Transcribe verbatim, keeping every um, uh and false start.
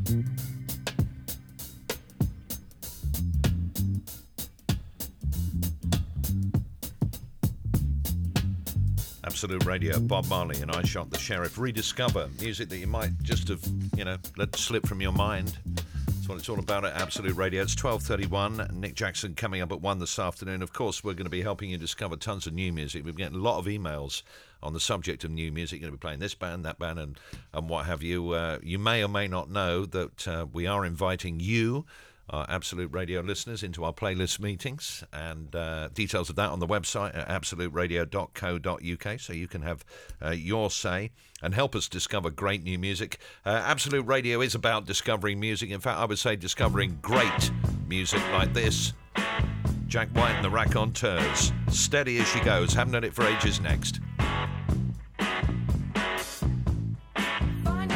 Absolute Radio, Bob Marley and I Shot the Sheriff. Rediscover music that you might just have, you know, let slip from your mind. That's what it's all about at Absolute Radio. It's twelve thirty-one. Nick Jackson coming up at one this afternoon. Of course, we're going to be helping you discover tons of new music. We've getting a lot of emails on the subject of new music. You're going to be playing this band, that band, and, and what have you. Uh, you may or may not know that uh, we are inviting you, our Absolute Radio listeners, into our playlist meetings, and uh, details of that on the website at absolute radio dot co dot uk, so you can have uh, your say and help us discover great new music. Uh, Absolute Radio is about discovering music. In fact, I would say discovering great music like this. Jack White and the Raconteurs. Steady as she goes. Haven't done it for ages. Next.